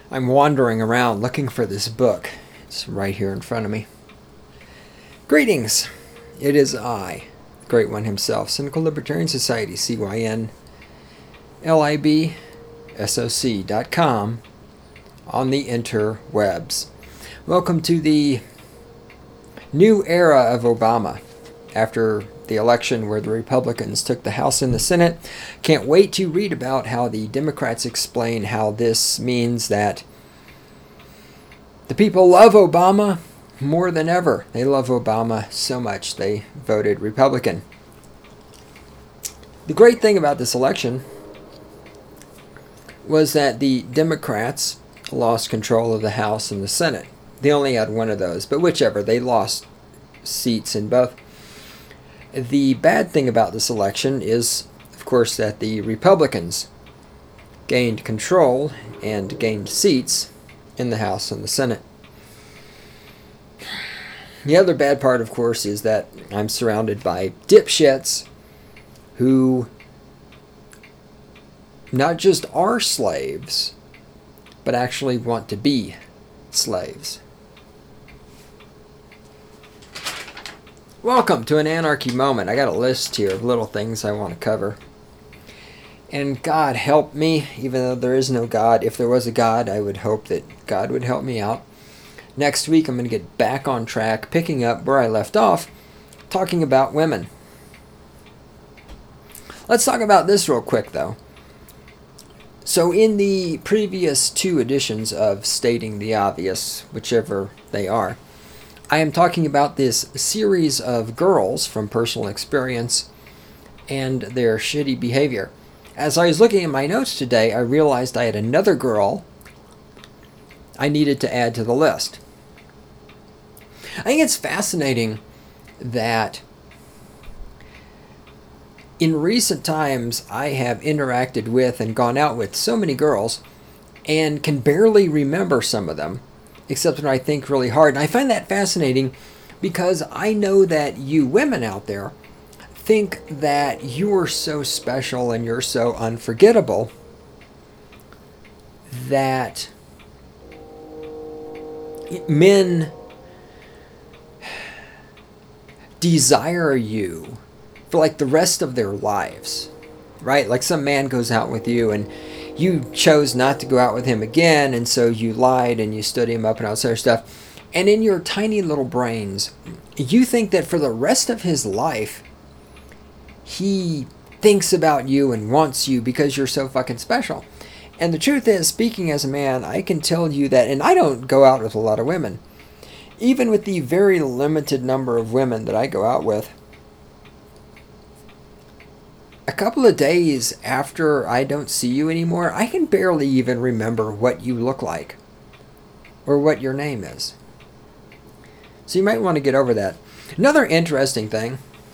I'm wandering around looking for this book. It's right here in front of me. Greetings. It is I, the Great One himself, Cynical Libertarian Society, CYNLIBSOC.com on the interwebs. Welcome to the new era of Obama after the election where the Republicans took the House and the Senate. Can't wait to read about how the Democrats explain how this means that the people love Obama more than ever. They love Obama so much they voted Republican. The great thing about this election was that the Democrats lost control of the House and the Senate. They only had one of those, but whichever, they lost seats in both. The bad thing about this election is, of course, that the Republicans gained control and gained seats in the House and the Senate. The other bad part, of course, is that I'm surrounded by dipshits who not just are slaves, but actually want to be slaves. Welcome to an anarchy moment. I got a list here of little things I want to cover. And God help me, even though there is no God. If there was a God, I would hope that God would help me out. Next week, I'm going to get back on track, picking up where I left off, talking about women. Let's talk about this real quick, though. So in the previous two editions of Stating the Obvious, whichever they are, I am talking about this series of girls from personal experience and their shitty behavior. As I was looking at my notes today, I realized I had another girl I needed to add to the list. I think it's fascinating that in recent times I have interacted with and gone out with so many girls and can barely remember some of them, except when I think really hard. And I find that fascinating because I know that you women out there think that you're so special and you're so unforgettable that men desire you for like the rest of their lives, right? Like some man goes out with you and you chose not to go out with him again, and so you lied and you stood him up and all this other stuff. And in your tiny little brains, you think that for the rest of his life, he thinks about you and wants you because you're so fucking special. And the truth is, speaking as a man, I can tell you that, and I don't go out with a lot of women. Even with the very limited number of women that I go out with, a couple of days after I don't see you anymore, I can barely even remember what you look like or what your name is. So you might want to get over that. Another interesting thing,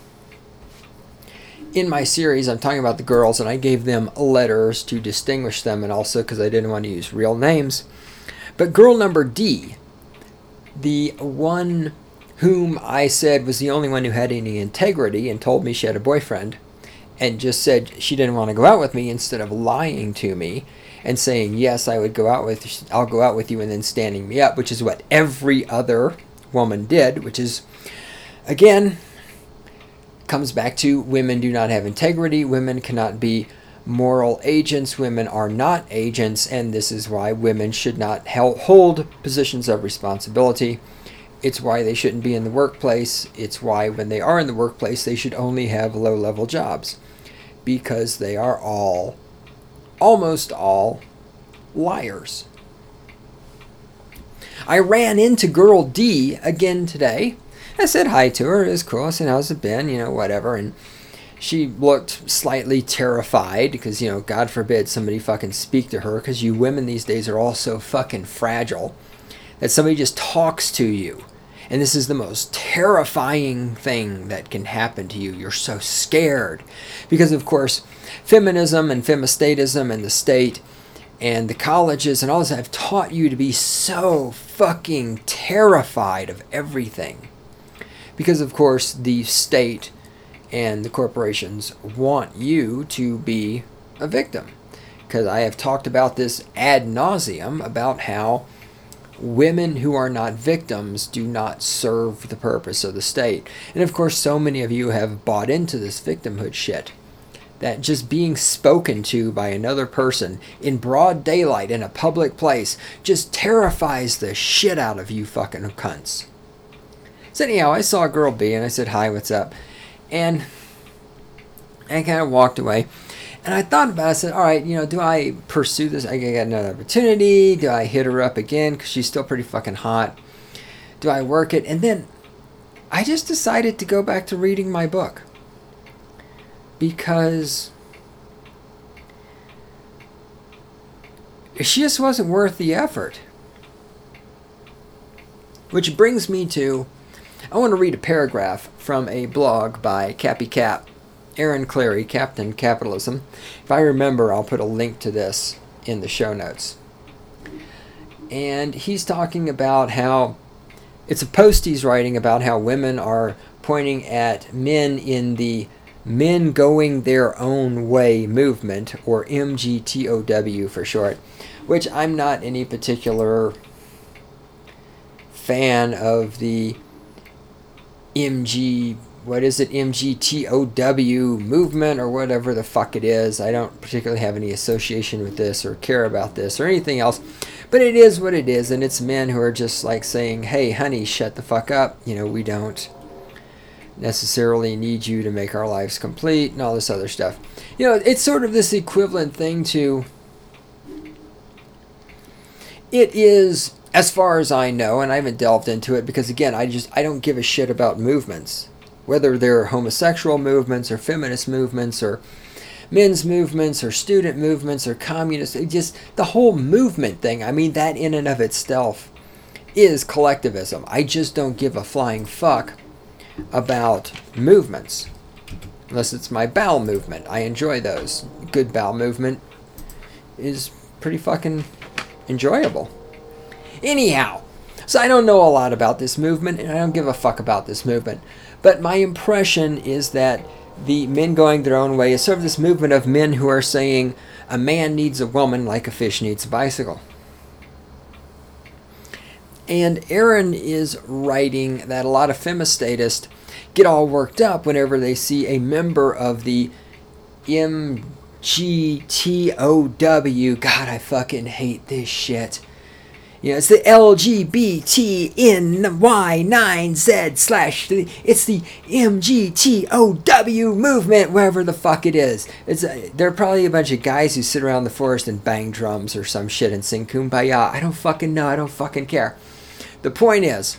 in my series I'm talking about the girls, and I gave them letters to distinguish them, and also because I didn't want to use real names. But girl number D, the one whom I said was the only one who had any integrity and told me she had a boyfriend, and just said she didn't want to go out with me instead of lying to me and saying, yes, I'll go out with you, and then standing me up, which is what every other woman did, which is, again, comes back to women do not have integrity. Women cannot be moral agents. Women are not agents, and this is why women should not hold positions of responsibility. It's why they shouldn't be in the workplace. It's why when they are in the workplace, they should only have low-level jobs, because they are almost all, liars. I ran into girl D again today. I said hi to her. It was cool. I said, how's it been? Whatever. And she looked slightly terrified because, God forbid somebody fucking speak to her, because you women these days are all so fucking fragile that somebody just talks to you. And this is the most terrifying thing that can happen to you. You're so scared. Because, of course, feminism and femistatism and the state and the colleges and all this have taught you to be so fucking terrified of everything. Because, of course, the state and the corporations want you to be a victim. because I have talked about this ad nauseum about how women who are not victims do not serve the purpose of the state. And of course, so many of you have bought into this victimhood shit. That just being spoken to by another person in broad daylight in a public place just terrifies the shit out of you fucking cunts. So anyhow, I saw girl B and I said, hi, what's up? And I kind of walked away. And I thought about it. I said, all right, do I pursue this? I got another opportunity. Do I hit her up again? Because she's still pretty fucking hot. Do I work it? And then I just decided to go back to reading my book. Because she just wasn't worth the effort. Which brings me to, I want to read a paragraph from a blog by Cappy Cap. Aaron Clarey, Captain Capitalism. If I remember, I'll put a link to this in the show notes. And he's talking about how, it's a post he's writing about how women are pointing at men in the Men Going Their Own Way movement, or MGTOW for short, which I'm not any particular fan of the MGTOW movement or whatever the fuck it is. I don't particularly have any association with this or care about this or anything else, but it is what it is, and it's men who are just like saying, hey honey, shut the fuck up, we don't necessarily need you to make our lives complete and all this other stuff. It's sort of this equivalent thing to, it is, as far as I know, and I haven't delved into it because again, I don't give a shit about movements, whether they're homosexual movements or feminist movements or men's movements or student movements or communist, just the whole movement thing. I mean, that in and of itself is collectivism. I just don't give a flying fuck about movements unless it's my bowel movement. I enjoy those. Good bowel movement is pretty fucking enjoyable. Anyhow, so I don't know a lot about this movement and I don't give a fuck about this movement, but my impression is that the Men Going Their Own Way is sort of this movement of men who are saying a man needs a woman like a fish needs a bicycle. And Aaron is writing that a lot of femistatists get all worked up whenever they see a member of the MGTOW. God, I fucking hate this shit. It's the LGBTNY9Z/ it's the MGTOW movement, wherever the fuck it is. They're probably a bunch of guys who sit around the forest and bang drums or some shit and sing Kumbaya. I don't fucking know. I don't fucking care. The point is,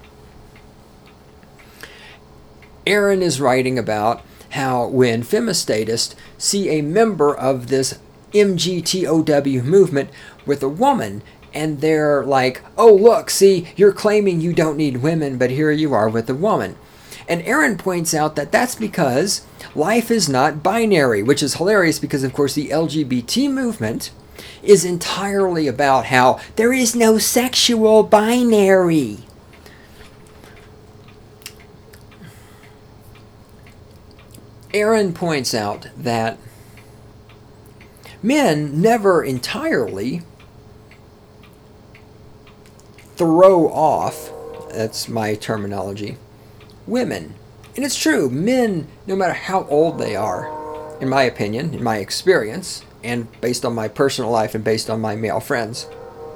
Aaron is writing about how when femistatists see a member of this MGTOW movement with a woman, and they're like, oh look, see, you're claiming you don't need women, but here you are with a woman. And Aaron points out that that's because life is not binary, which is hilarious because, of course, the LGBT movement is entirely about how there is no sexual binary. Aaron points out that men never entirely throw off, that's my terminology, women. And it's true, men, no matter how old they are, in my opinion, in my experience, and based on my personal life and based on my male friends,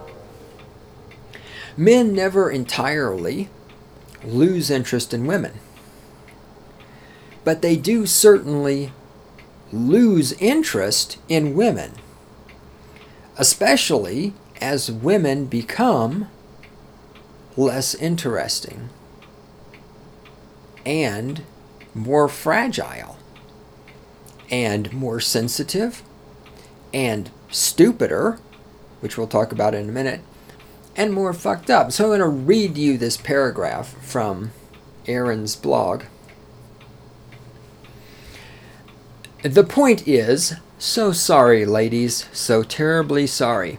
men never entirely lose interest in women. But they do certainly lose interest in women, especially as women become less interesting and more fragile and more sensitive and stupider, which we'll talk about in a minute, and more fucked up. So I'm going to read you this paragraph from Aaron's blog. The point is, so sorry, ladies, so terribly sorry.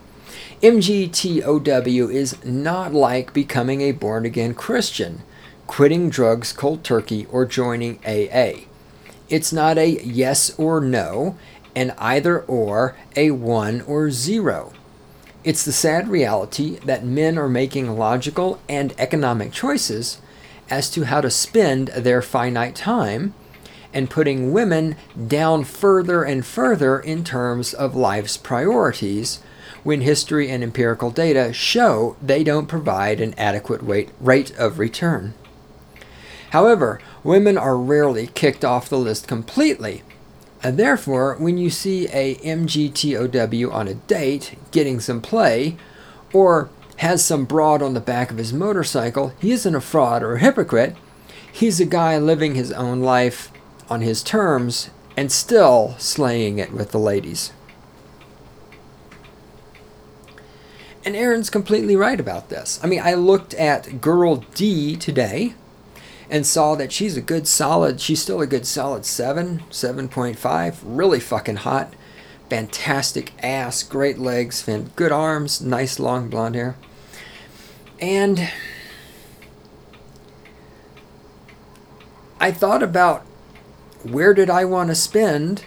MGTOW is not like becoming a born-again Christian, quitting drugs cold turkey, or joining AA. It's not a yes or no, an either or, a 1 or 0. It's the sad reality that men are making logical and economic choices as to how to spend their finite time, and putting women down further and further in terms of life's priorities, when history and empirical data show they don't provide an adequate rate of return. However, women are rarely kicked off the list completely, and therefore, when you see a MGTOW on a date getting some play, or has some broad on the back of his motorcycle, he isn't a fraud or a hypocrite. He's a guy living his own life on his terms and still slaying it with the ladies. And Aaron's completely right about this. I mean, I looked at Girl D today and saw that she's still a good solid 7.5, really fucking hot, fantastic ass, great legs, good arms, nice long blonde hair. And I thought about, where did I want to spend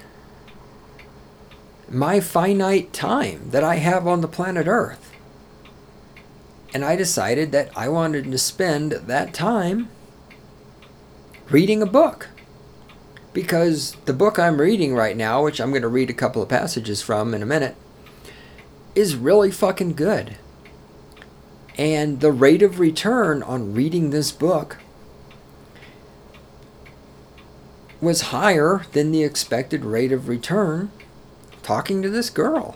my finite time that I have on the planet Earth? And I decided that I wanted to spend that time reading a book. Because the book I'm reading right now, which I'm going to read a couple of passages from in a minute, is really fucking good. And the rate of return on reading this book was higher than the expected rate of return talking to this girl.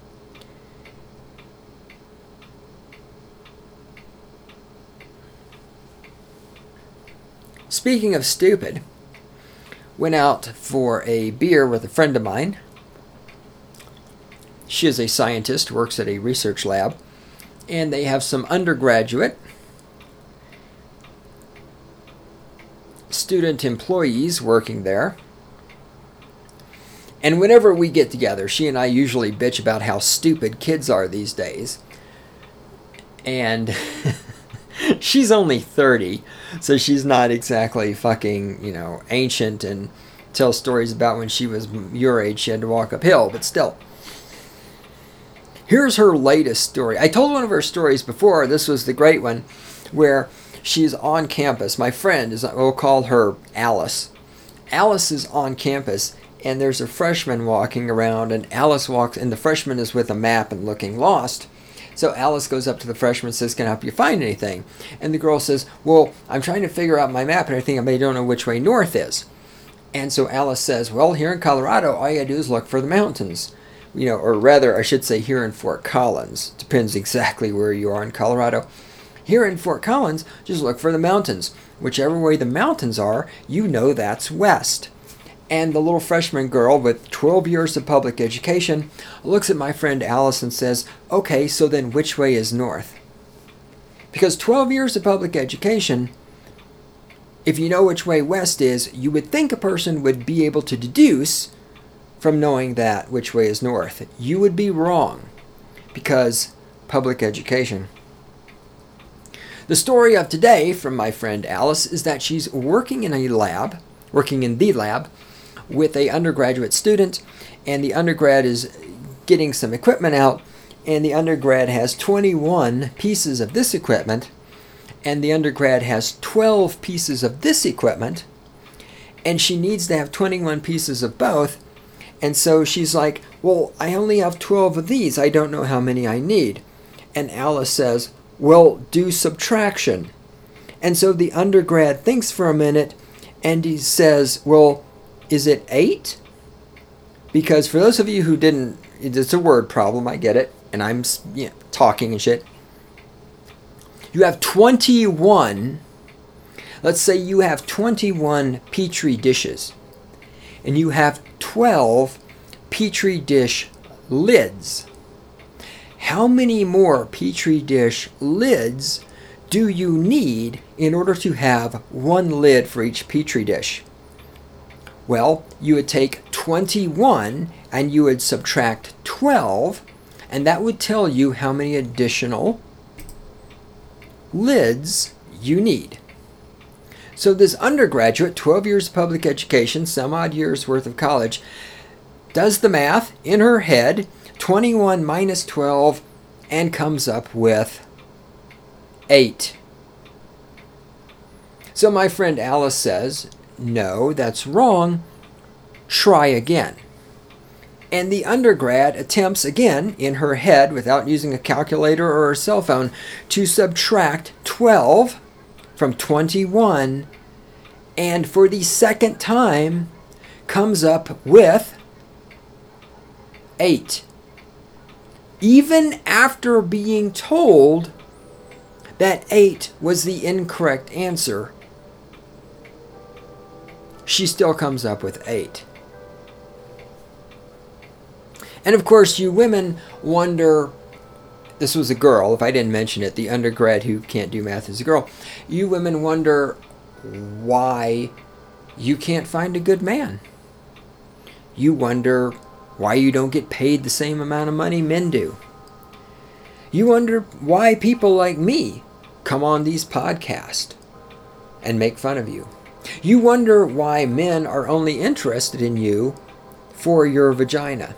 Speaking of stupid, went out for a beer with a friend of mine. She is a scientist, works at a research lab, and they have some undergraduate student employees working there. And whenever we get together, she and I usually bitch about how stupid kids are these days. And she's only 30, so she's not exactly fucking, ancient and tells stories about when she was your age, she had to walk uphill, but still. Here's her latest story. I told one of her stories before. This was the great one, where she's on campus. My friend we'll call her Alice. Alice is on campus, and there's a freshman walking around, and Alice walks, and the freshman is with a map and looking lost. So Alice goes up to the freshman and says, "Can I help you find anything?" And the girl says, "Well, I'm trying to figure out my map, and I think I don't know which way north is." And so Alice says, "Well, here in Colorado, all you gotta do is look for the mountains. Or rather, I should say here in Fort Collins. Depends exactly where you are in Colorado. Here in Fort Collins, just look for the mountains. Whichever way the mountains are, that's west." And the little freshman girl with 12 years of public education looks at my friend Alice and says, "Okay, so then which way is north?" Because 12 years of public education, if you know which way west is, you would think a person would be able to deduce from knowing that which way is north. You would be wrong, because public education. The story of today from my friend Alice is that she's working in the lab with a undergraduate student, and the undergrad is getting some equipment out, and the undergrad has 21 pieces of this equipment, and the undergrad has 12 pieces of this equipment, and she needs to have 21 pieces of both. And so she's like, "Well, I only have 12 of these. I don't know how many I need." And Alice says, "Well, do subtraction." And so the undergrad thinks for a minute, and he says, "Well, is it 8? Because for those of you who didn't, it's a word problem, I get it, and I'm talking and shit. You have 21, let's say you have 21 Petri dishes, and you have 12 Petri dish lids. How many more Petri dish lids do you need in order to have one lid for each Petri dish?" Well, you would take 21 and you would subtract 12, and that would tell you how many additional lids you need. So this undergraduate, 12 years of public education, some odd years worth of college, does the math in her head, 21 minus 12, and comes up with 8. So my friend Alice says, no, that's wrong. Try again. And the undergrad attempts again in her head, without using a calculator or a cell phone, to subtract 12 from 21, and for the second time comes up with 8. Even after being told that 8 was the incorrect answer, she still comes up with 8. And of course, you women wonder, this was a girl, if I didn't mention it, the undergrad who can't do math is a girl. You women wonder why you can't find a good man. You wonder why you don't get paid the same amount of money men do. You wonder why people like me come on these podcasts and make fun of you. You wonder why men are only interested in you for your vagina.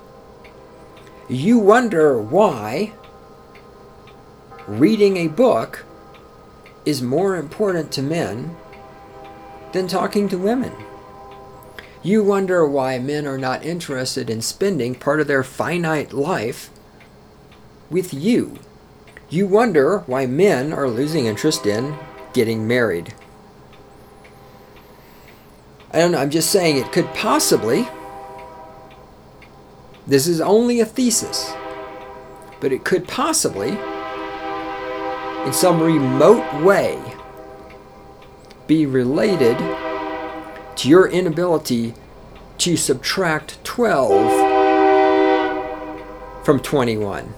You wonder why reading a book is more important to men than talking to women. You wonder why men are not interested in spending part of their finite life with you. You wonder why men are losing interest in getting married. I don't know, I'm just saying it could possibly, this is only a thesis, but it could possibly, in some remote way, be related to your inability to subtract 12 from 21.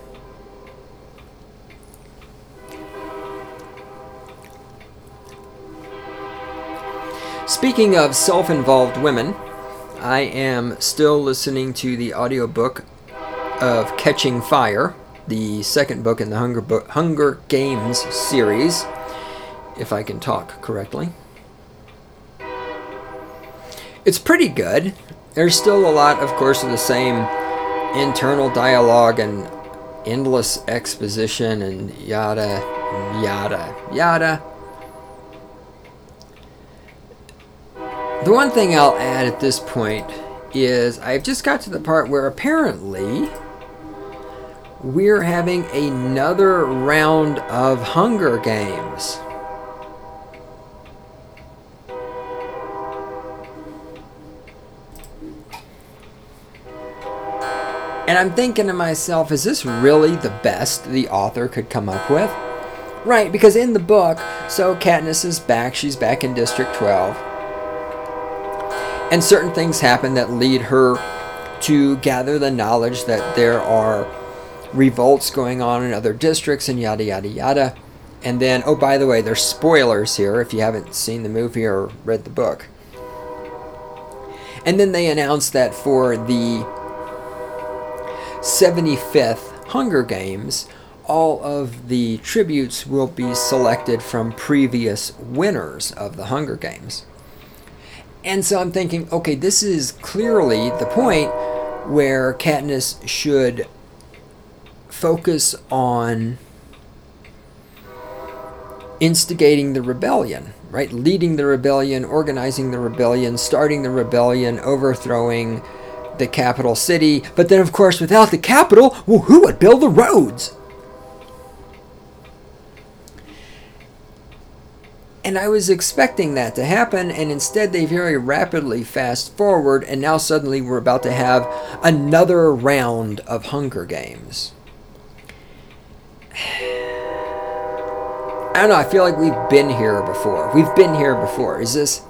Speaking of self-involved women, I am still listening to the audiobook of Catching Fire, the second book in the Hunger Games series, if I can talk correctly. It's pretty good. There's still a lot, of course, of the same internal dialogue and endless exposition and yada, yada, yada. The one thing I'll add at this point is I've just got to the part where apparently we're having another round of Hunger Games. And I'm thinking to myself, is this really the best the author could come up with? Right, because in the book, so Katniss is back, she's back in District 12. And certain things happen that lead her to gather the knowledge that there are revolts going on in other districts and yada, yada, yada. And then, oh, by the way, there's spoilers here if you haven't seen the movie or read the book. And then they announce that for the 75th Hunger Games, all of the tributes will be selected from previous winners of the Hunger Games. And so I'm thinking, okay, this is clearly the point where Katniss should focus on instigating the rebellion, right? Leading the rebellion, organizing the rebellion, starting the rebellion, overthrowing the capital city. But then, of course, without the capital, well, who would build the roads? And I was expecting that to happen, and instead they very rapidly fast forward, and now suddenly we're about to have another round of Hunger Games. I don't know, I feel like we've been here before. We've been here before. Is this...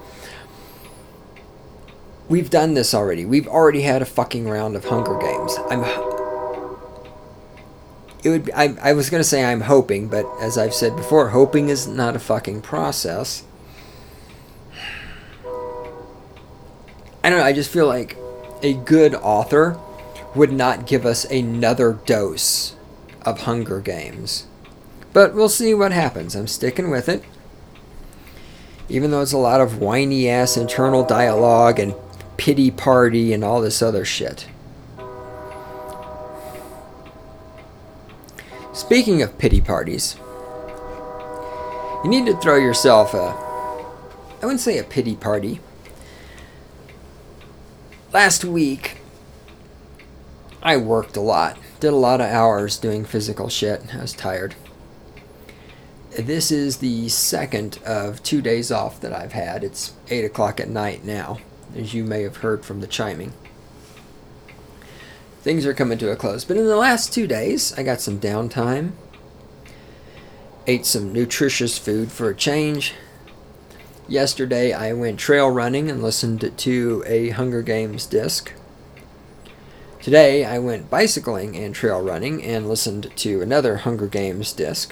We've done this already. We've already had a fucking round of Hunger Games. I was going to say I'm hoping, but as I've said before, hoping is not a fucking process. I don't know, I just feel like a good author would not give us another dose of Hunger Games. But we'll see what happens. I'm sticking with it. Even though it's a lot of whiny-ass internal dialogue and pity party and all this other shit. Speaking of pity parties, you need to throw yourself I wouldn't say a pity party. Last week, I worked a lot. Did a lot of hours doing physical shit. I was tired. This is the second of 2 days off that I've had. It's 8 o'clock at night now, as you may have heard from the chiming. Things are coming to a close. But in the last 2 days, I got some downtime. Ate some nutritious food for a change. Yesterday, I went trail running and listened to a Hunger Games disc. Today, I went bicycling and trail running and listened to another Hunger Games disc.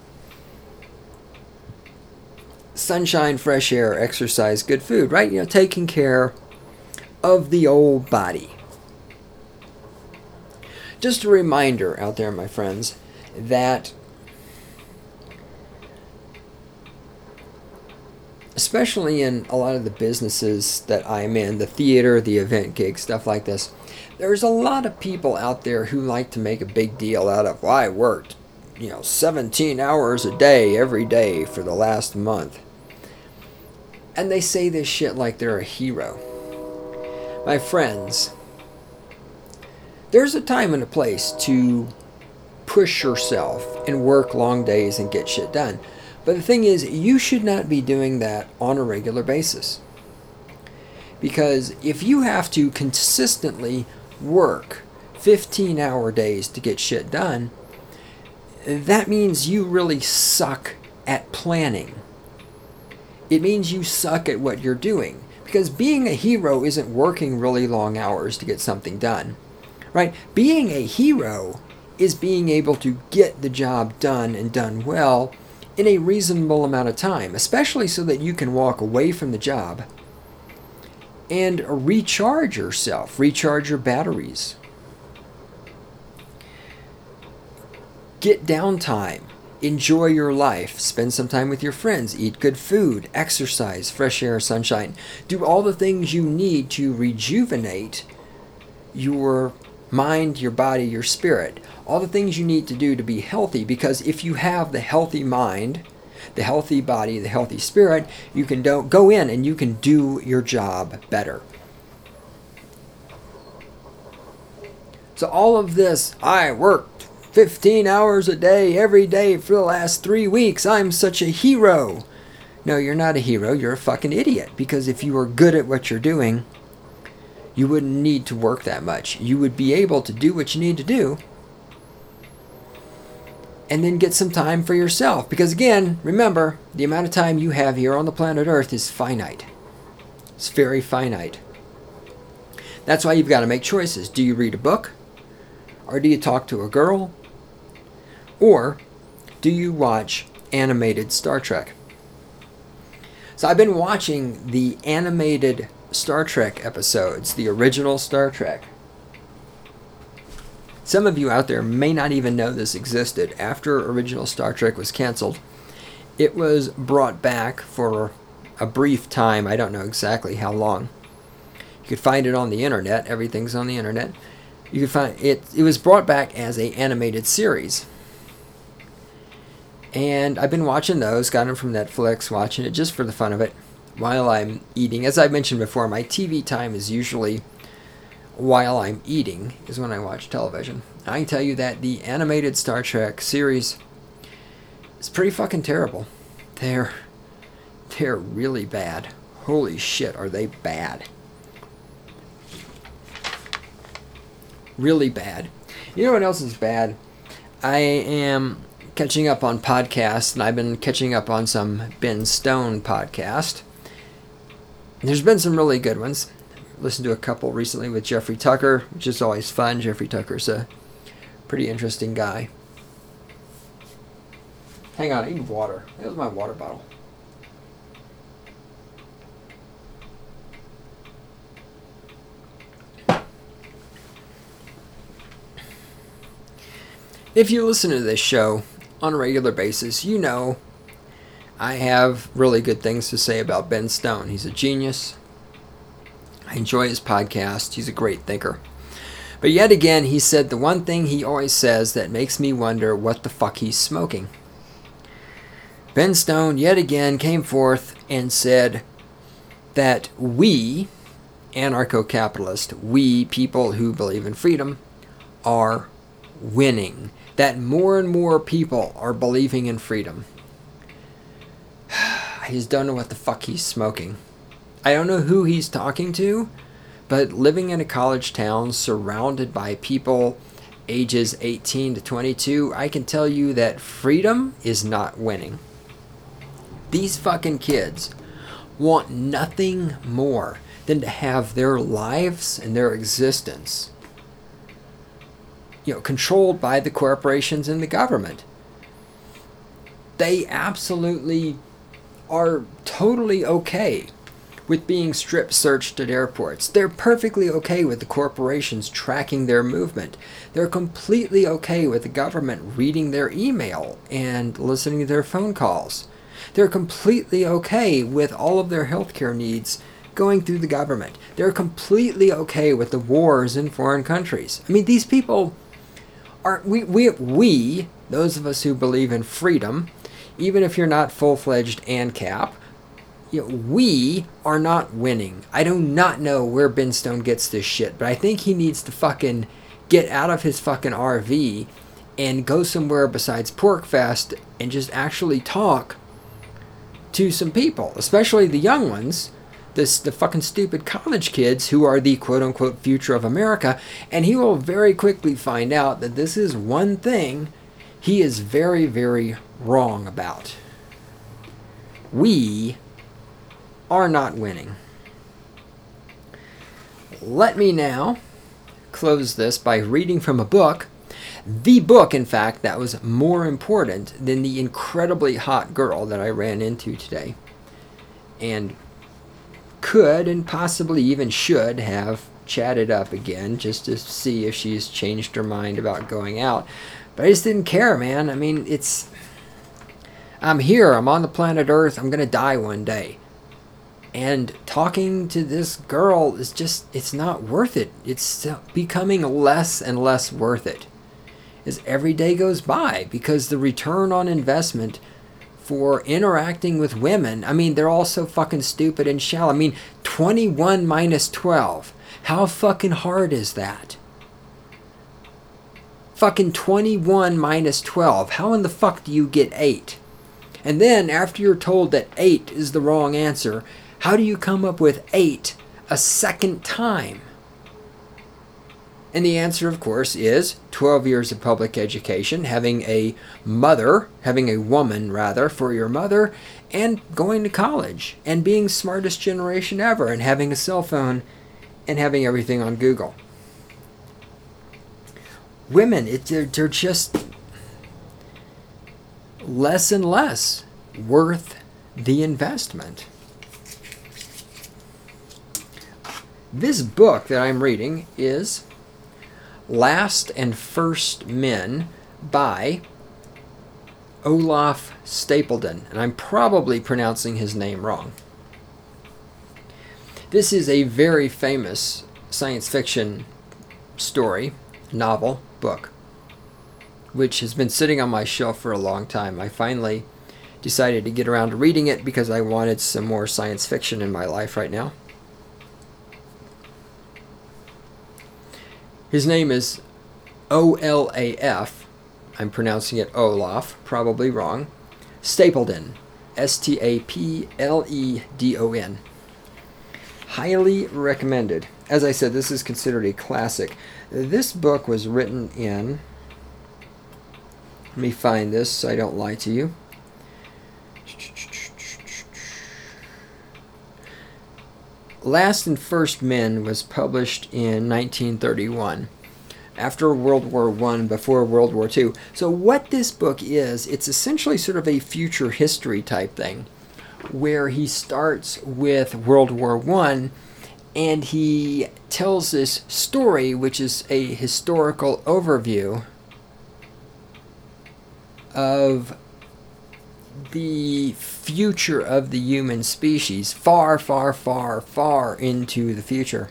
Sunshine, fresh air, exercise, good food, right? You know, taking care of the old body. Just a reminder out there, my friends, that especially in a lot of the businesses that I'm in, the theater, the event gigs, stuff like this, there's a lot of people out there who like to make a big deal out of, well, I worked, 17 hours a day, every day for the last month. And they say this shit like they're a hero. My friends, there's a time and a place to push yourself and work long days and get shit done. But the thing is, you should not be doing that on a regular basis. Because if you have to consistently work 15-hour days to get shit done, that means you really suck at planning. It means you suck at what you're doing. Because being a hero isn't working really long hours to get something done. Right? Being a hero is being able to get the job done and done well in a reasonable amount of time, especially so that you can walk away from the job and recharge yourself, recharge your batteries. Get downtime, enjoy your life, spend some time with your friends, eat good food, exercise, fresh air, sunshine. Do all the things you need to rejuvenate your mind, your body, your spirit. All the things you need to do to be healthy, because if you have the healthy mind, the healthy body, the healthy spirit, you can go in and you can do your job better. So all of this, I worked 15 hours a day, every day for the last 3 weeks. I'm such a hero. No, you're not a hero. You're a fucking idiot. Because if you were good at what you're doing, you wouldn't need to work that much. You would be able to do what you need to do and then get some time for yourself. Because again, remember, the amount of time you have here on the planet Earth is finite. It's very finite. That's why you've got to make choices. Do you read a book? Or do you talk to a girl? Or do you watch animated Star Trek? So I've been watching the animated Star Trek episodes, the original Star Trek. Some of you out there may not even know this existed. After original Star Trek was canceled, it was brought back for a brief time. I don't know exactly how long. You could find it on the internet. Everything's on the internet. You could find it. It was brought back as an animated series. And I've been watching those. Got them from Netflix. Watching it just for the fun of it while I'm eating. As I mentioned before, my TV time is usually while I'm eating is when I watch television. I can tell you that the animated Star Trek series is pretty fucking terrible. They're really bad. Holy shit, are they bad. Really bad. You know what else is bad? I am catching up on podcasts, and I've been catching up on some Ben Stone podcast. There's been some really good ones. Listened to a couple recently with Jeffrey Tucker, which is always fun. Jeffrey Tucker's a pretty interesting guy. Hang on, I need water. There's my water bottle. If you listen to this show on a regular basis, you know I have really good things to say about Ben Stone. He's a genius. I enjoy his podcast. He's a great thinker. But yet again, he said the one thing he always says that makes me wonder what the fuck he's smoking. Ben Stone yet again came forth and said that we, anarcho-capitalists, we people who believe in freedom, are winning. That more and more people are believing in freedom. I just don't know what the fuck he's smoking. I don't know who he's talking to, but living in a college town surrounded by people ages 18 to 22, I can tell you that freedom is not winning. These fucking kids want nothing more than to have their lives and their existence, controlled by the corporations and the government. They absolutely are totally okay with being strip searched at airports. They're perfectly okay with the corporations tracking their movement. They're completely okay with the government reading their email and listening to their phone calls. They're completely okay with all of their healthcare needs going through the government. They're completely okay with the wars in foreign countries. I mean, these people are, we, those of us who believe in freedom, even if you're not full-fledged ANCAP, we are not winning. I do not know where Ben Stone gets this shit, but I think he needs to fucking get out of his fucking RV and go somewhere besides PorcFest and just actually talk to some people, especially the young ones, the fucking stupid college kids who are the quote-unquote future of America, and he will very quickly find out that this is one thing he is very, very wrong about. We are not winning. Let me now close this by reading from a book. The book, in fact, that was more important than the incredibly hot girl that I ran into today. And could and possibly even should have chatted up again just to see if she's changed her mind about going out. But I just didn't care, man. I mean, I'm here. I'm on the planet Earth. I'm going to die one day. And talking to this girl is just, it's not worth it. It's becoming less and less worth it as every day goes by, because the return on investment for interacting with women, I mean, they're all so fucking stupid and shallow. I mean, 21 minus 12. How fucking hard is that? Fucking 21 minus 12. How in the fuck do you get 8? And then, after you're told that 8 is the wrong answer, how do you come up with 8 a second time? And the answer, of course, is 12 years of public education, having a woman for your mother, and going to college, and being smartest generation ever, and having a cell phone, and having everything on Google. Women, they're just less and less worth the investment. This book that I'm reading is Last and First Men by Olaf Stapledon, and I'm probably pronouncing his name wrong. This is a very famous science fiction story, novel, book, which has been sitting on my shelf for a long time. I finally decided to get around to reading it because I wanted some more science fiction in my life right now. His name is Olaf. I'm pronouncing it Olaf, probably wrong. Stapledon. Stapledon. Highly recommended. As I said, this is considered a classic. This book was written in... Let me find this so I don't lie to you. Last and First Men was published in 1931, after World War I, before World War II. So what this book is, it's essentially sort of a future history type thing, where he starts with World War I, and he tells this story, which is a historical overview of the future of the human species, far, far, far, far into the future.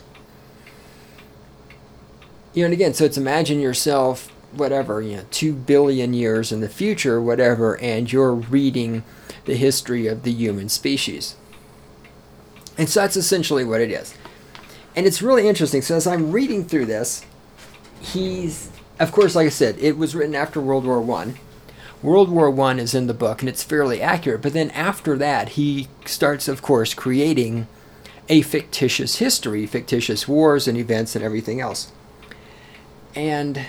And again, so it's imagine yourself, whatever, 2 billion years in the future, whatever, and you're reading the history of the human species. And so that's essentially what it is. And it's really interesting. So as I'm reading through this, he's, of course, like I said, it was written after World War I. World War I is in the book, and it's fairly accurate. But then after that, he starts, of course, creating a fictitious history, fictitious wars and events and everything else. And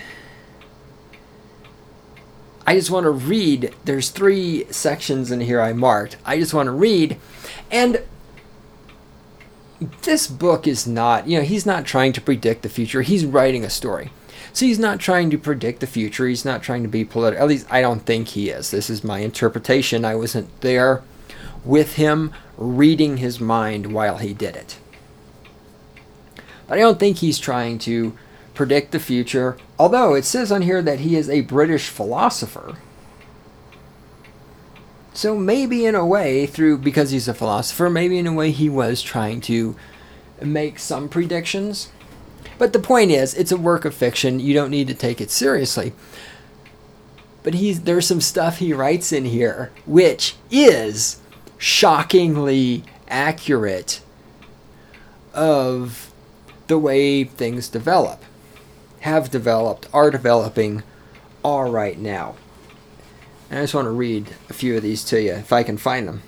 I just want to read. There's 3 sections in here I marked. I just want to read. And this book is not, he's not trying to predict the future. He's writing a story. So he's not trying to predict the future. He's not trying to be political. At least I don't think he is. This is my interpretation. I wasn't there with him reading his mind while he did it. But I don't think he's trying to predict the future. Although it says on here that he is a British philosopher. So maybe in a way, because he's a philosopher, maybe in a way he was trying to make some predictions. But the point is, it's a work of fiction. You don't need to take it seriously. But there's some stuff he writes in here which is shockingly accurate of the way things develop, have developed, are developing, are right now. And I just want to read a few of these to you, if I can find them.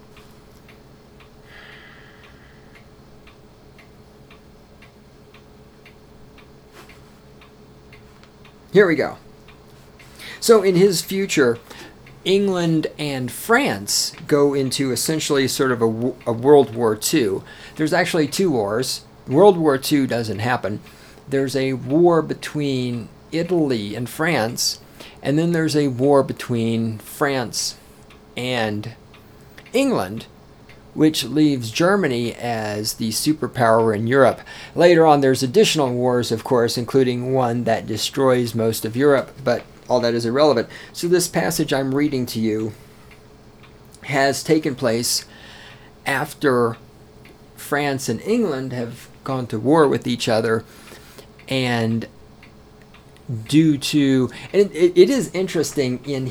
Here we go. So in his future, England and France go into essentially sort of a World War II. There's actually 2 wars. World War II doesn't happen. There's a war between Italy and France, and then there's a war between France and England, which leaves Germany as the superpower in Europe. Later on, there's additional wars, of course, including one that destroys most of Europe, but all that is irrelevant. So this passage I'm reading to you has taken place after France and England have gone to war with each other, and due to, and it is interesting in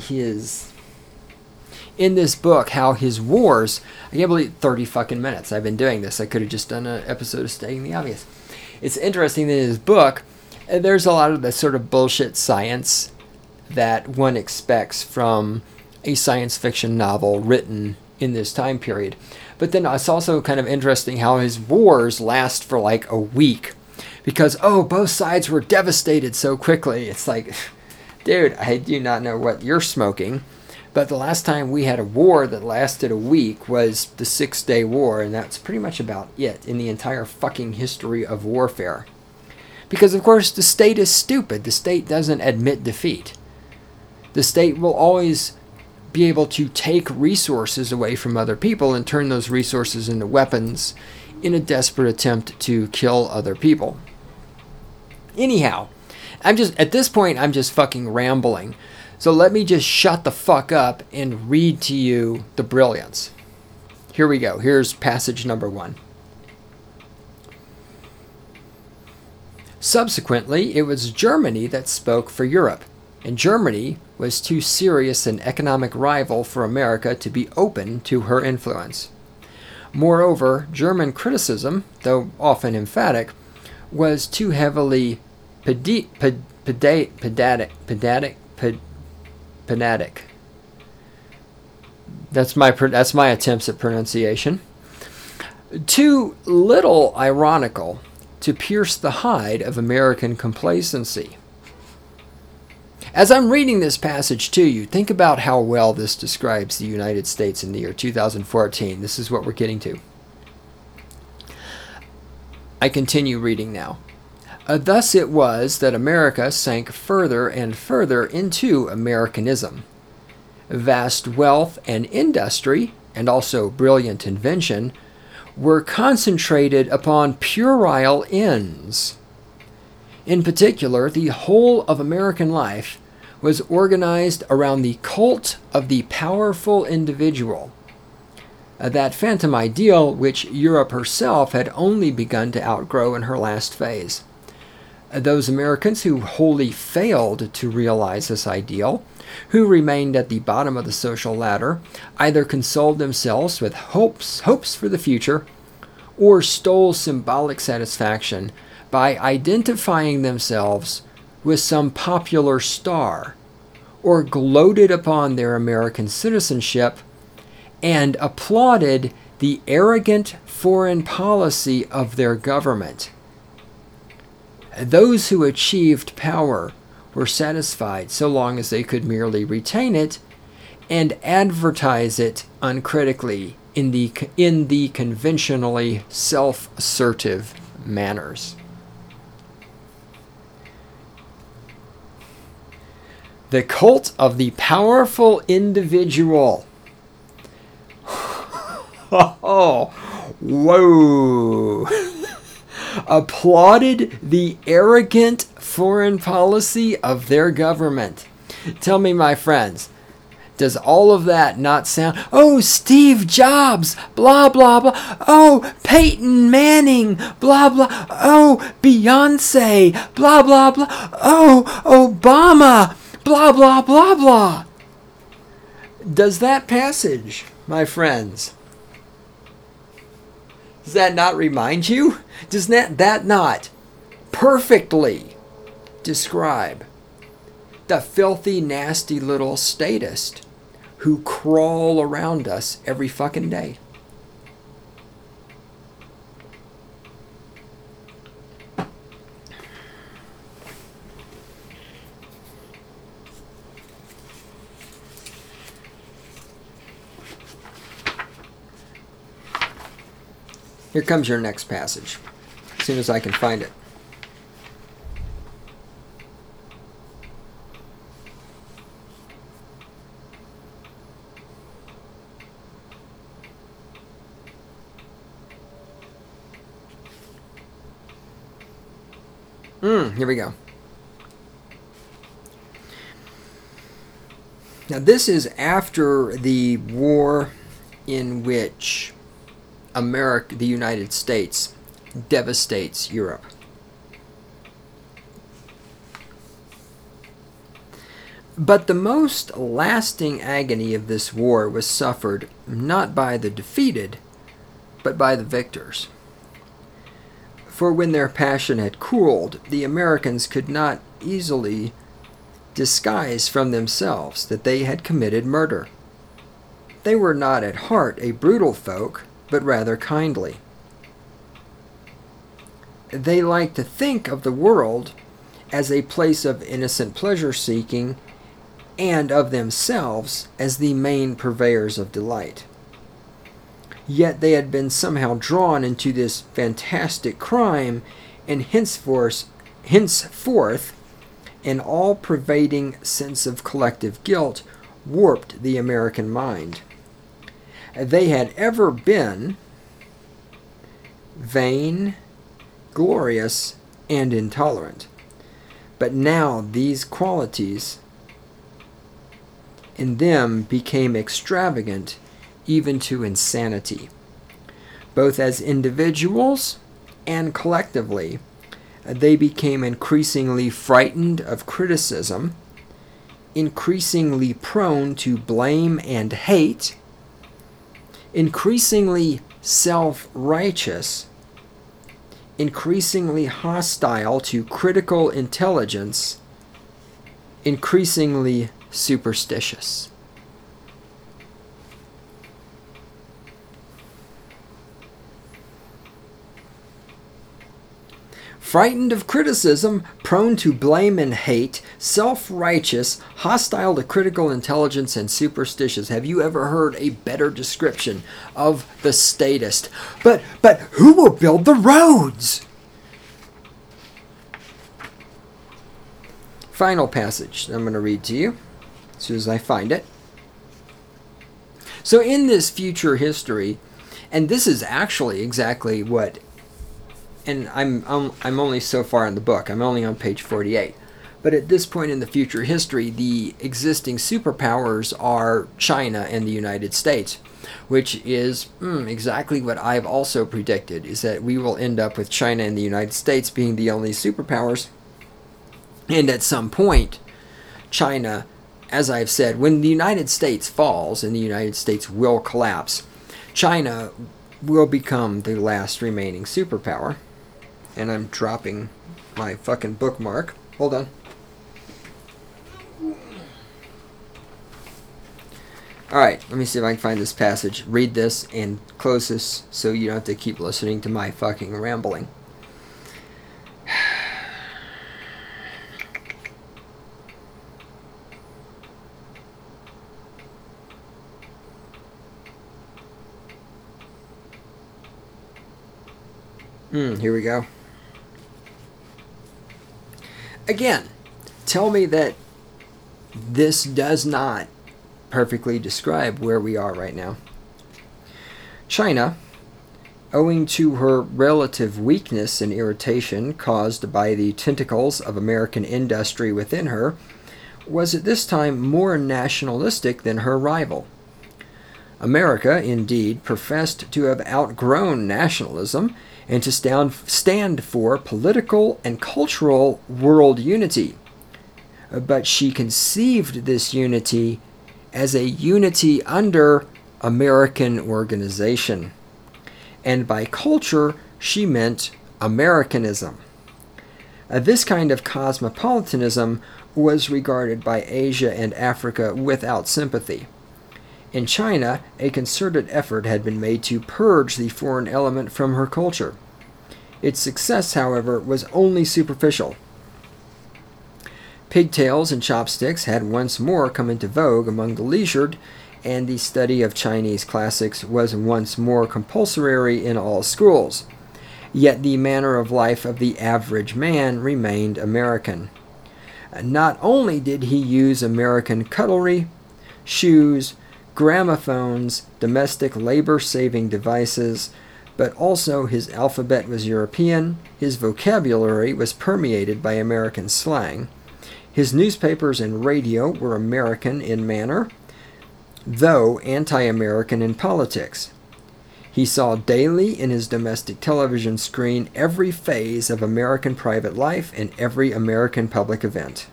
this book how his wars, I can't believe 30 fucking minutes I've been doing this. I could have just done an episode of Stating the Obvious. It's interesting that in his book, there's a lot of the sort of bullshit science that one expects from a science fiction novel written in this time period. But then it's also kind of interesting how his wars last for like a week. Because, both sides were devastated so quickly. It's like, dude, I do not know what you're smoking. But the last time we had a war that lasted a week was the 6-Day War. And that's pretty much about it in the entire fucking history of warfare. Because, of course, the state is stupid. The state doesn't admit defeat. The state will always be able to take resources away from other people and turn those resources into weapons in a desperate attempt to kill other people. Anyhow, at this point, I'm just fucking rambling. So let me just shut the fuck up and read to you the brilliance. Here we go. Here's passage number 1. Subsequently, it was Germany that spoke for Europe, and Germany was too serious an economic rival for America to be open to her influence. Moreover, German criticism, though often emphatic, was too heavily pedantic. That's my attempts at pronunciation. Too little ironical to pierce the hide of American complacency. As I'm reading this passage to you, think about how well this describes the United States in the year 2014. This is what we're getting to. I continue reading now. Thus it was that America sank further and further into Americanism. Vast wealth and industry, and also brilliant invention, were concentrated upon puerile ends. In particular, the whole of American life was organized around the cult of the powerful individual, that phantom ideal which Europe herself had only begun to outgrow in her last phase. Those Americans who wholly failed to realize this ideal, who remained at the bottom of the social ladder, either consoled themselves with hopes for the future, or stole symbolic satisfaction by identifying themselves with some popular star, or gloated upon their American citizenship and applauded the arrogant foreign policy of their government. Those who achieved power were satisfied so long as they could merely retain it and advertise it uncritically in the conventionally self-assertive manners. The cult of the powerful individual. Oh, whoa. Applauded the arrogant foreign policy of their government. Tell me, my friends, does all of that not sound, oh, Steve Jobs, blah, blah, blah, oh, Peyton Manning, blah, blah, oh, Beyonce, blah, blah, blah, oh, Obama, blah, blah, blah, blah. Does that passage, my friends, does that not remind you? Does that not perfectly describe the filthy, nasty little statist who crawl around us every fucking day? Here comes your next passage, as soon as I can find it. Here we go. Now this is after the war in which America, the United States, devastates Europe. But the most lasting agony of this war was suffered not by the defeated, but by the victors. For when their passion had cooled, the Americans could not easily disguise from themselves that they had committed murder. They were not at heart a brutal folk, but rather kindly. They liked to think of the world as a place of innocent pleasure-seeking and of themselves as the main purveyors of delight. Yet they had been somehow drawn into this fantastic crime, and henceforth an all-pervading sense of collective guilt warped the American mind. They had ever been vain, glorious, and intolerant. But now these qualities in them became extravagant even to insanity. Both as individuals and collectively, they became increasingly frightened of criticism, increasingly prone to blame and hate, increasingly self-righteous, increasingly hostile to critical intelligence, increasingly superstitious. Frightened of criticism, prone to blame and hate, self-righteous, hostile to critical intelligence, and superstitious. Have you ever heard a better description of the statist? But who will build the roads? Final passage I'm going to read to you as soon as I find it. So in this future history, and this is actually exactly what, and I'm only so far in the book. I'm only on page 48. But at this point in the future history, the existing superpowers are China and the United States, which is exactly what I've also predicted, is that we will end up with China and the United States being the only superpowers. And at some point, China, as I've said, when the United States falls, and the United States will collapse, China will become the last remaining superpower. And I'm dropping my fucking bookmark. Hold on. Alright, let me see if I can find this passage. Read this and close this so you don't have to keep listening to my fucking rambling. Here we go. Again, tell me that this does not perfectly describe where we are right now. China, owing to her relative weakness and irritation caused by the tentacles of American industry within her, was at this time more nationalistic than her rival. America, indeed, professed to have outgrown nationalism and to stand for political and cultural world unity. But she conceived this unity as a unity under American organization. And by culture, she meant Americanism. This kind of cosmopolitanism was regarded by Asia and Africa without sympathy. In China, a concerted effort had been made to purge the foreign element from her culture. Its success, however, was only superficial. Pigtails and chopsticks had once more come into vogue among the leisured, and the study of Chinese classics was once more compulsory in all schools. Yet the manner of life of the average man remained American. Not only did he use American cutlery, shoes, gramophones, domestic labor-saving devices, but also his alphabet was European, his vocabulary was permeated by American slang, his newspapers and radio were American in manner, though anti-American in politics. He saw daily in his domestic television screen every phase of American private life and every American public event.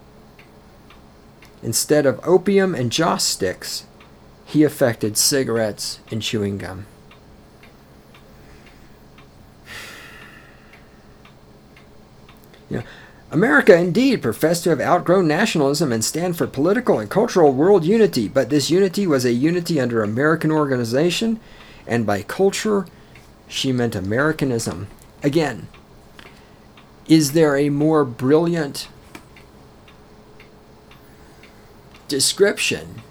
Instead of opium and joss sticks, he affected cigarettes and chewing gum. America indeed professed to have outgrown nationalism and stand for political and cultural world unity, but this unity was a unity under American organization, and by culture, she meant Americanism. Again, is there a more brilliant description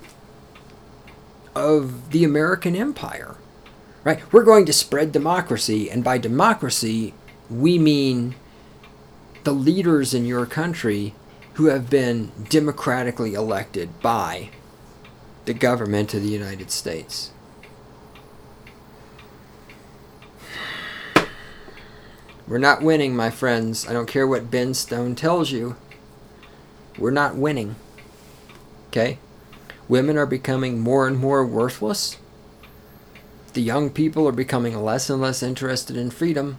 of the American empire? Right? We're going to spread democracy, and by democracy, we mean the leaders in your country who have been democratically elected by the government of the United States. We're not winning, my friends. I don't care what Ben Stone tells you. We're not winning. Okay? Women are becoming more and more worthless. The young people are becoming less and less interested in freedom.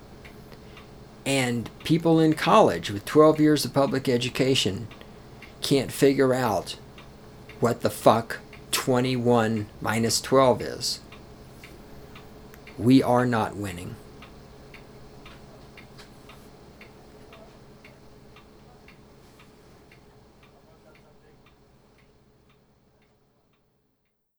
And people in college with 12 years of public education can't figure out what the fuck 21 minus 12 is. We are not winning.